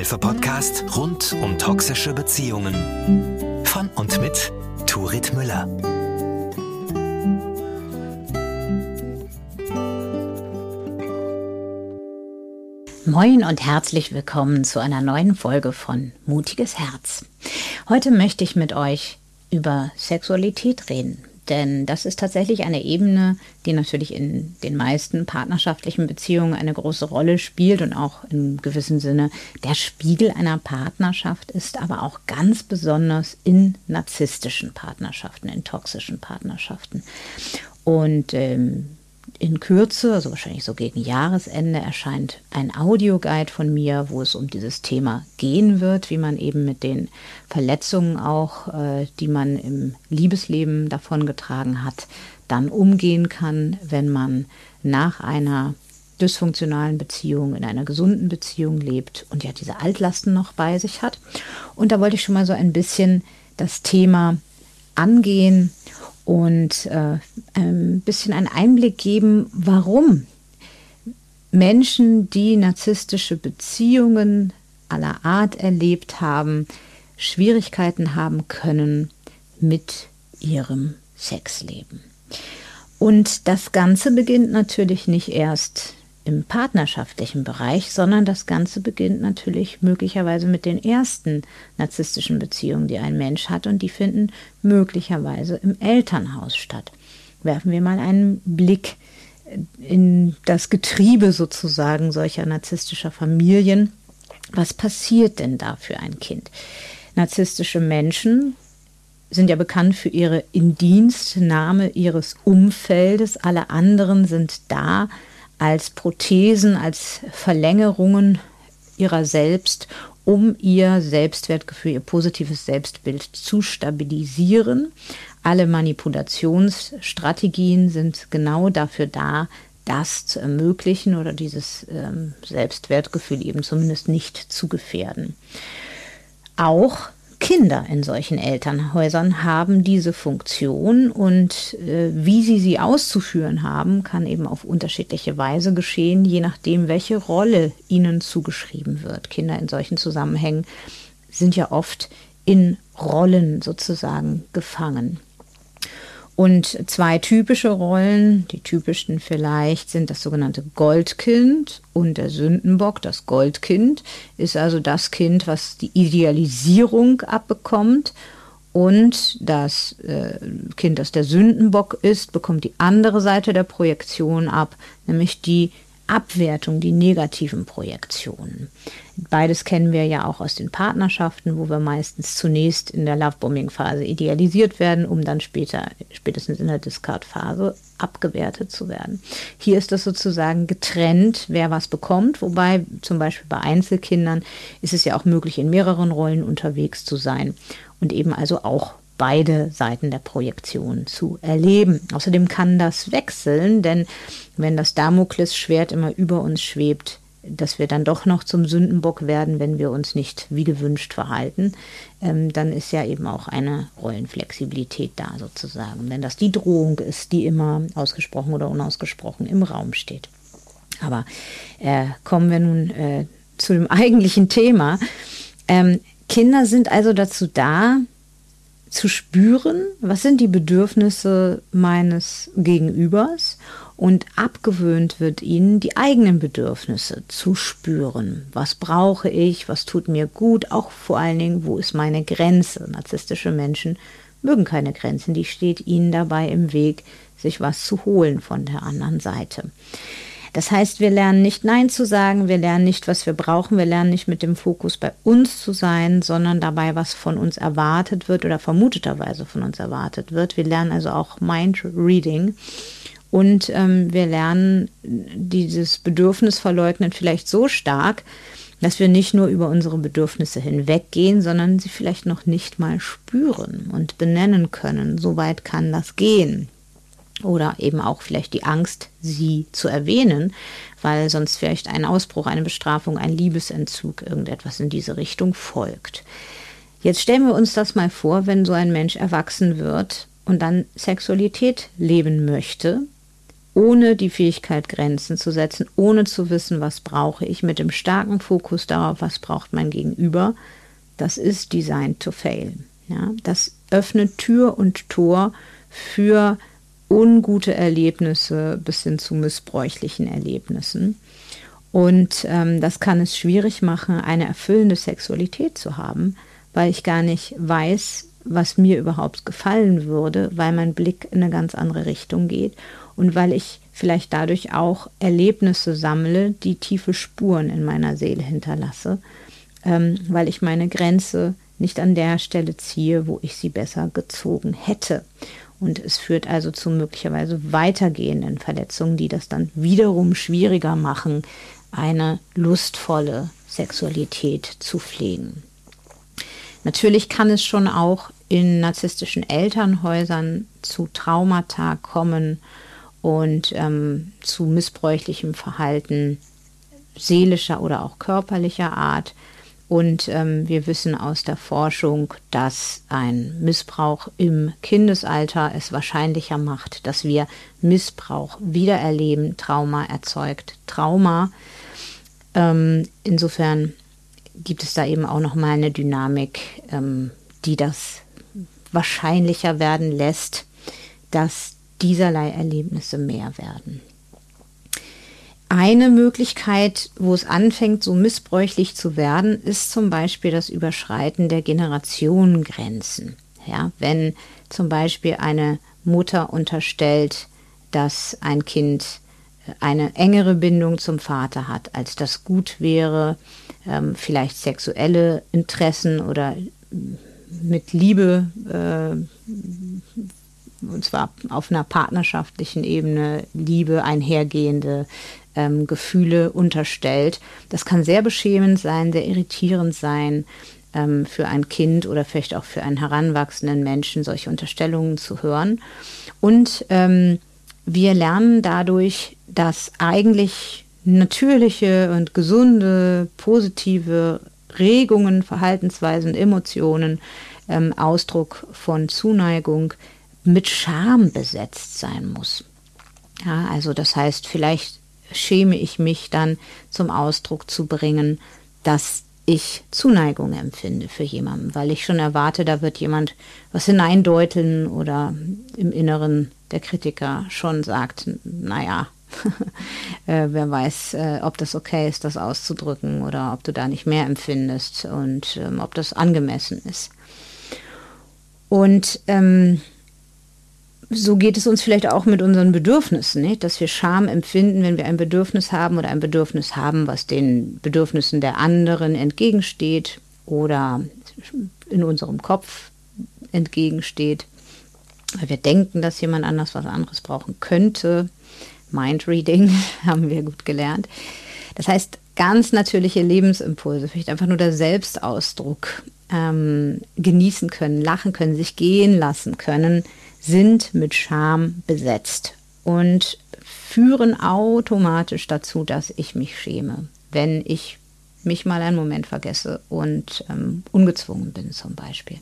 Selbsthilfe-Podcast rund um toxische Beziehungen. Von und mit Turit Müller. Moin und herzlich willkommen zu einer neuen Folge von Mutiges Herz. Heute möchte ich mit euch über Sexualität reden, denn das ist tatsächlich eine Ebene, die natürlich in den meisten partnerschaftlichen Beziehungen eine große Rolle spielt und auch im gewissen Sinne der Spiegel einer Partnerschaft ist, aber auch ganz besonders in narzisstischen Partnerschaften, in toxischen Partnerschaften. Und in Kürze, also wahrscheinlich so gegen Jahresende, erscheint ein Audioguide von mir, wo es um dieses Thema gehen wird, wie man eben mit den Verletzungen auch, die man im Liebesleben davongetragen hat, dann umgehen kann, wenn man nach einer dysfunktionalen Beziehung in einer gesunden Beziehung lebt und ja diese Altlasten noch bei sich hat. Und da wollte ich schon mal so ein bisschen das Thema angehen und ein bisschen einen Einblick geben, warum Menschen, die narzisstische Beziehungen aller Art erlebt haben, Schwierigkeiten haben können mit ihrem Sexleben. Und das Ganze beginnt natürlich nicht erst im partnerschaftlichen Bereich, sondern das Ganze beginnt natürlich möglicherweise mit den ersten narzisstischen Beziehungen, die ein Mensch hat, und die finden möglicherweise im Elternhaus statt. Werfen wir mal einen Blick in das Getriebe sozusagen solcher narzisstischer Familien. Was passiert denn da für ein Kind? Narzisstische Menschen sind ja bekannt für ihre Indienstnahme ihres Umfeldes. Alle anderen sind da als Prothesen, als Verlängerungen ihrer selbst, um ihr Selbstwertgefühl, ihr positives Selbstbild zu stabilisieren. Alle Manipulationsstrategien sind genau dafür da, das zu ermöglichen oder dieses Selbstwertgefühl eben zumindest nicht zu gefährden. Auch Kinder in solchen Elternhäusern haben diese Funktion und wie sie auszuführen haben, kann eben auf unterschiedliche Weise geschehen, je nachdem, welche Rolle ihnen zugeschrieben wird. Kinder in solchen Zusammenhängen sind ja oft in Rollen sozusagen gefangen. Und zwei typische Rollen, die typischsten vielleicht, sind das sogenannte Goldkind und der Sündenbock. Das Goldkind ist also das Kind, was die Idealisierung abbekommt, und das Kind, das der Sündenbock ist, bekommt die andere Seite der Projektion ab, nämlich die Abwertung, die negativen Projektionen. Beides kennen wir ja auch aus den Partnerschaften, wo wir meistens zunächst in der Lovebombing-Phase idealisiert werden, um dann spätestens in der Discard-Phase abgewertet zu werden. Hier ist das sozusagen getrennt, wer was bekommt, wobei zum Beispiel bei Einzelkindern ist es ja auch möglich, in mehreren Rollen unterwegs zu sein und eben also auch beide Seiten der Projektion zu erleben. Außerdem kann das wechseln, denn wenn das Damoklesschwert immer über uns schwebt, dass wir dann doch noch zum Sündenbock werden, wenn wir uns nicht wie gewünscht verhalten, dann ist ja eben auch eine Rollenflexibilität da sozusagen. Wenn das die Drohung ist, die immer ausgesprochen oder unausgesprochen im Raum steht. Aber kommen wir nun zu dem eigentlichen Thema. Kinder sind also dazu da, zu spüren, was sind die Bedürfnisse meines Gegenübers, und abgewöhnt wird ihnen, die eigenen Bedürfnisse zu spüren. Was brauche ich, was tut mir gut, auch vor allen Dingen, wo ist meine Grenze? Narzisstische Menschen mögen keine Grenzen, die steht ihnen dabei im Weg, sich was zu holen von der anderen Seite. Das heißt, wir lernen nicht Nein zu sagen, wir lernen nicht, was wir brauchen, wir lernen nicht mit dem Fokus bei uns zu sein, sondern dabei, was von uns erwartet wird oder vermuteterweise von uns erwartet wird. Wir lernen also auch Mind-Reading und wir lernen dieses Bedürfnisverleugnen vielleicht so stark, dass wir nicht nur über unsere Bedürfnisse hinweggehen, sondern sie vielleicht noch nicht mal spüren und benennen können. So weit kann das gehen. Oder eben auch vielleicht die Angst, sie zu erwähnen, weil sonst vielleicht ein Ausbruch, eine Bestrafung, ein Liebesentzug, irgendetwas in diese Richtung folgt. Jetzt stellen wir uns das mal vor, wenn so ein Mensch erwachsen wird und dann Sexualität leben möchte, ohne die Fähigkeit, Grenzen zu setzen, ohne zu wissen, was brauche ich, mit dem starken Fokus darauf, was braucht mein Gegenüber, das ist designed to fail. Ja, das öffnet Tür und Tor für ungute Erlebnisse bis hin zu missbräuchlichen Erlebnissen. Und das kann es schwierig machen, eine erfüllende Sexualität zu haben, weil ich gar nicht weiß, was mir überhaupt gefallen würde, weil mein Blick in eine ganz andere Richtung geht und weil ich vielleicht dadurch auch Erlebnisse sammle, die tiefe Spuren in meiner Seele hinterlasse, weil ich meine Grenze nicht an der Stelle ziehe, wo ich sie besser gezogen hätte. Und es führt also zu möglicherweise weitergehenden Verletzungen, die das dann wiederum schwieriger machen, eine lustvolle Sexualität zu pflegen. Natürlich kann es schon auch in narzisstischen Elternhäusern zu Traumata kommen und zu missbräuchlichem Verhalten seelischer oder auch körperlicher Art. Und wir wissen aus der Forschung, dass ein Missbrauch im Kindesalter es wahrscheinlicher macht, dass wir Missbrauch wiedererleben. Trauma erzeugt Trauma. Insofern gibt es da eben auch nochmal eine Dynamik, die das wahrscheinlicher werden lässt, dass dieserlei Erlebnisse mehr werden. Eine Möglichkeit, wo es anfängt, so missbräuchlich zu werden, ist zum Beispiel das Überschreiten der Generationengrenzen. Ja, wenn zum Beispiel eine Mutter unterstellt, dass ein Kind eine engere Bindung zum Vater hat, als das gut wäre, vielleicht sexuelle Interessen oder mit Liebe, und zwar auf einer partnerschaftlichen Ebene, Liebe einhergehende Gefühle unterstellt. Das kann sehr beschämend sein, sehr irritierend sein für ein Kind oder vielleicht auch für einen heranwachsenden Menschen, solche Unterstellungen zu hören. Und wir lernen dadurch, dass eigentlich natürliche und gesunde, positive Regungen, Verhaltensweisen, Emotionen, Ausdruck von Zuneigung mit Scham besetzt sein muss. Ja, also das heißt, vielleicht schäme ich mich dann zum Ausdruck zu bringen, dass ich Zuneigung empfinde für jemanden, weil ich schon erwarte, da wird jemand was hineindeuteln oder im Inneren der Kritiker schon sagt, naja, wer weiß, ob das okay ist, das auszudrücken oder ob du da nicht mehr empfindest und ob das angemessen ist. Und so geht es uns vielleicht auch mit unseren Bedürfnissen, nicht? Dass wir Scham empfinden, wenn wir ein Bedürfnis haben oder ein Bedürfnis haben, was den Bedürfnissen der anderen entgegensteht oder in unserem Kopf entgegensteht, weil wir denken, dass jemand anders was anderes brauchen könnte. Mindreading haben wir gut gelernt. Das heißt, ganz natürliche Lebensimpulse, vielleicht einfach nur der Selbstausdruck, genießen können, lachen können, sich gehen lassen können, sind mit Scham besetzt und führen automatisch dazu, dass ich mich schäme, wenn ich mich mal einen Moment vergesse und ungezwungen bin zum Beispiel.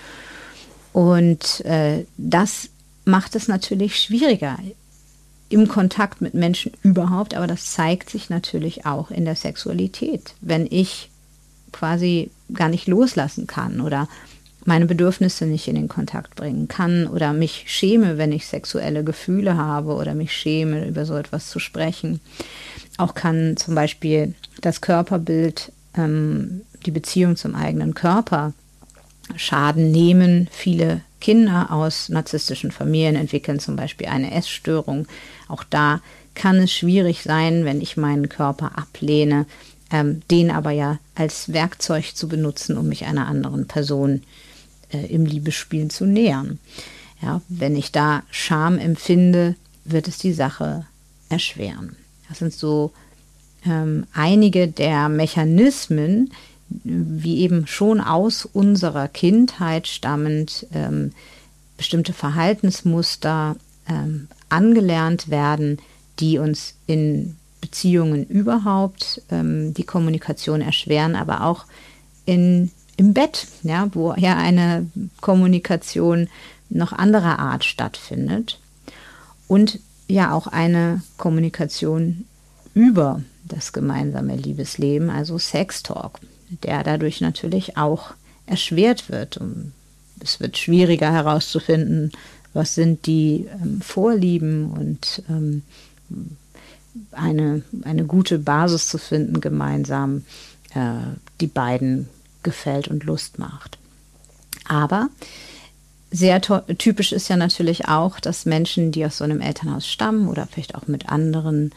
Und das macht es natürlich schwieriger im Kontakt mit Menschen überhaupt, aber das zeigt sich natürlich auch in der Sexualität, wenn ich quasi gar nicht loslassen kann oder meine Bedürfnisse nicht in den Kontakt bringen kann oder mich schäme, wenn ich sexuelle Gefühle habe oder mich schäme, über so etwas zu sprechen. Auch kann zum Beispiel das Körperbild, die Beziehung zum eigenen Körper Schaden nehmen. Viele Kinder aus narzisstischen Familien entwickeln zum Beispiel eine Essstörung. Auch da kann es schwierig sein, wenn ich meinen Körper ablehne, den aber ja als Werkzeug zu benutzen, um mich einer anderen Person im Liebesspiel zu nähern. Ja, wenn ich da Scham empfinde, wird es die Sache erschweren. Das sind so einige der Mechanismen, wie eben schon aus unserer Kindheit stammend bestimmte Verhaltensmuster angelernt werden, die uns in Beziehungen überhaupt die Kommunikation erschweren, aber auch im Bett, ja, wo ja eine Kommunikation noch anderer Art stattfindet. Und ja auch eine Kommunikation über das gemeinsame Liebesleben, also Sextalk, der dadurch natürlich auch erschwert wird. Und es wird schwieriger herauszufinden, was sind die Vorlieben und eine gute Basis zu finden, gemeinsam, die beiden gefällt und Lust macht. Aber sehr typisch ist ja natürlich auch, dass Menschen, die aus so einem Elternhaus stammen oder vielleicht auch mit anderen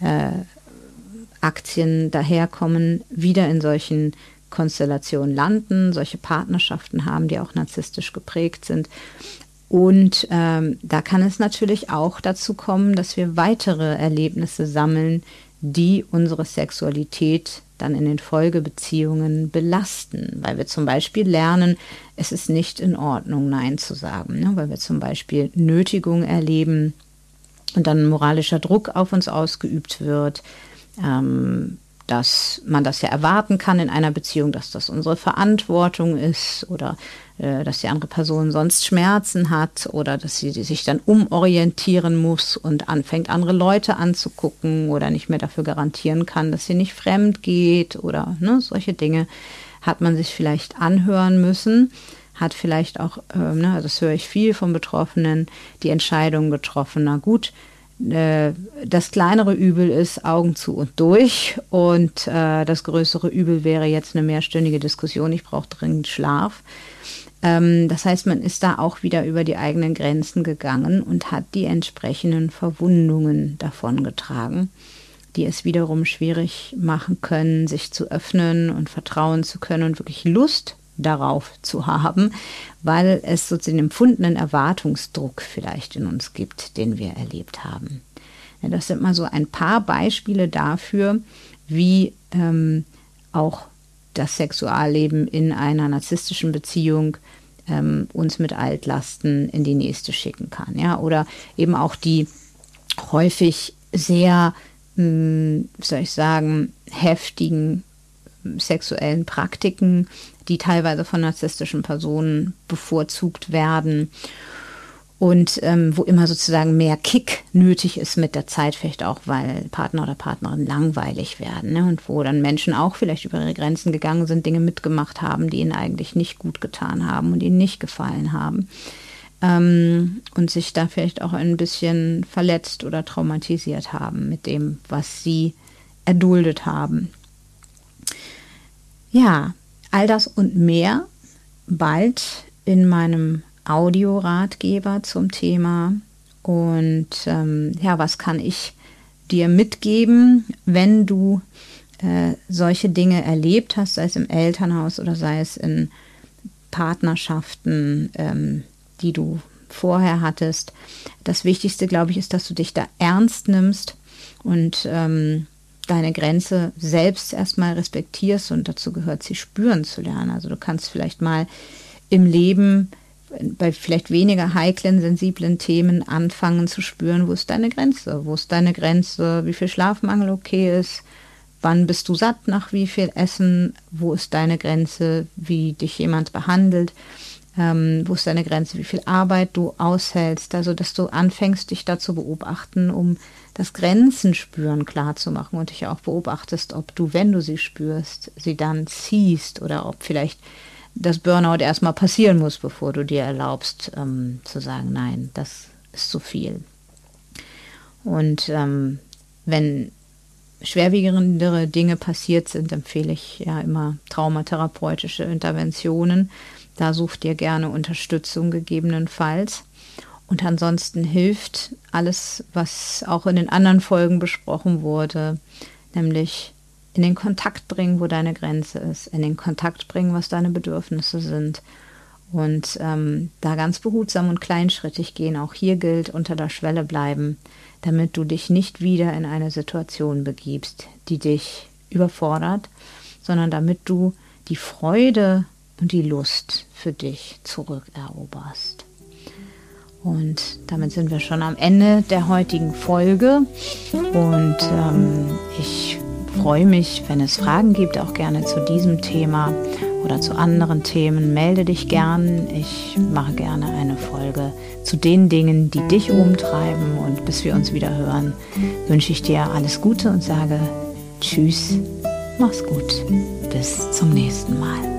Aktien daherkommen, wieder in solchen Konstellationen landen, solche Partnerschaften haben, die auch narzisstisch geprägt sind. Und da kann es natürlich auch dazu kommen, dass wir weitere Erlebnisse sammeln, die unsere Sexualität dann in den Folgebeziehungen belasten, weil wir zum Beispiel lernen, es ist nicht in Ordnung, Nein zu sagen, ne? Weil wir zum Beispiel Nötigung erleben und dann moralischer Druck auf uns ausgeübt wird, dass man das ja erwarten kann in einer Beziehung, dass das unsere Verantwortung ist oder dass die andere Person sonst Schmerzen hat oder dass sie sich dann umorientieren muss und anfängt, andere Leute anzugucken oder nicht mehr dafür garantieren kann, dass sie nicht fremd geht oder solche Dinge hat man sich vielleicht anhören müssen, hat vielleicht auch, das höre ich viel von Betroffenen, die Entscheidung getroffen, na gut, das kleinere Übel ist Augen zu und durch und das größere Übel wäre jetzt eine mehrstündige Diskussion, ich brauche dringend Schlaf. Das heißt, man ist da auch wieder über die eigenen Grenzen gegangen und hat die entsprechenden Verwundungen davongetragen, die es wiederum schwierig machen können, sich zu öffnen und vertrauen zu können und wirklich Lust darauf zu haben, weil es sozusagen den empfundenen Erwartungsdruck vielleicht in uns gibt, den wir erlebt haben. Ja, das sind mal so ein paar Beispiele dafür, wie auch das Sexualleben in einer narzisstischen Beziehung uns mit Altlasten in die nächste schicken kann. Ja? Oder eben auch die häufig sehr, heftigen sexuellen Praktiken, die teilweise von narzisstischen Personen bevorzugt werden und wo immer sozusagen mehr Kick nötig ist mit der Zeit, vielleicht auch, weil Partner oder Partnerin langweilig werden, ne? Und wo dann Menschen auch vielleicht über ihre Grenzen gegangen sind, Dinge mitgemacht haben, die ihnen eigentlich nicht gut getan haben und ihnen nicht gefallen haben und sich da vielleicht auch ein bisschen verletzt oder traumatisiert haben mit dem, was sie erduldet haben. Ja, all das und mehr bald in meinem Audioratgeber zum Thema. Und was kann ich dir mitgeben, wenn du solche Dinge erlebt hast, sei es im Elternhaus oder sei es in Partnerschaften, die du vorher hattest. Das Wichtigste, glaube ich, ist, dass du dich da ernst nimmst und deine Grenze selbst erstmal respektierst, und dazu gehört, sie spüren zu lernen. Also du kannst vielleicht mal im Leben bei vielleicht weniger heiklen, sensiblen Themen anfangen zu spüren, wo ist deine Grenze? Wo ist deine Grenze, wie viel Schlafmangel okay ist? Wann bist du satt nach wie viel Essen? Wo ist deine Grenze, wie dich jemand behandelt? Wo ist deine Grenze, wie viel Arbeit du aushältst? Also, dass du anfängst, dich da zu beobachten, um das Grenzenspüren klar zu machen und dich auch beobachtest, ob du, wenn du sie spürst, sie dann ziehst oder ob vielleicht das Burnout erstmal passieren muss, bevor du dir erlaubst, zu sagen, nein, das ist zu viel. Und wenn schwerwiegendere Dinge passiert sind, empfehle ich ja immer traumatherapeutische Interventionen. Da such dir gerne Unterstützung gegebenenfalls. Und ansonsten hilft alles, was auch in den anderen Folgen besprochen wurde, nämlich in den Kontakt bringen, wo deine Grenze ist, in den Kontakt bringen, was deine Bedürfnisse sind und da ganz behutsam und kleinschrittig gehen. Auch hier gilt, unter der Schwelle bleiben, damit du dich nicht wieder in eine Situation begibst, die dich überfordert, sondern damit du die Freude und die Lust für dich zurückeroberst. Und damit sind wir schon am Ende der heutigen Folge und ich freue mich, wenn es Fragen gibt, auch gerne zu diesem Thema. oder zu anderen Themen, melde dich gern. Ich mache gerne eine Folge zu den Dingen, die dich umtreiben. Und bis wir uns wieder hören, wünsche ich dir alles Gute und sage Tschüss, mach's gut, bis zum nächsten Mal.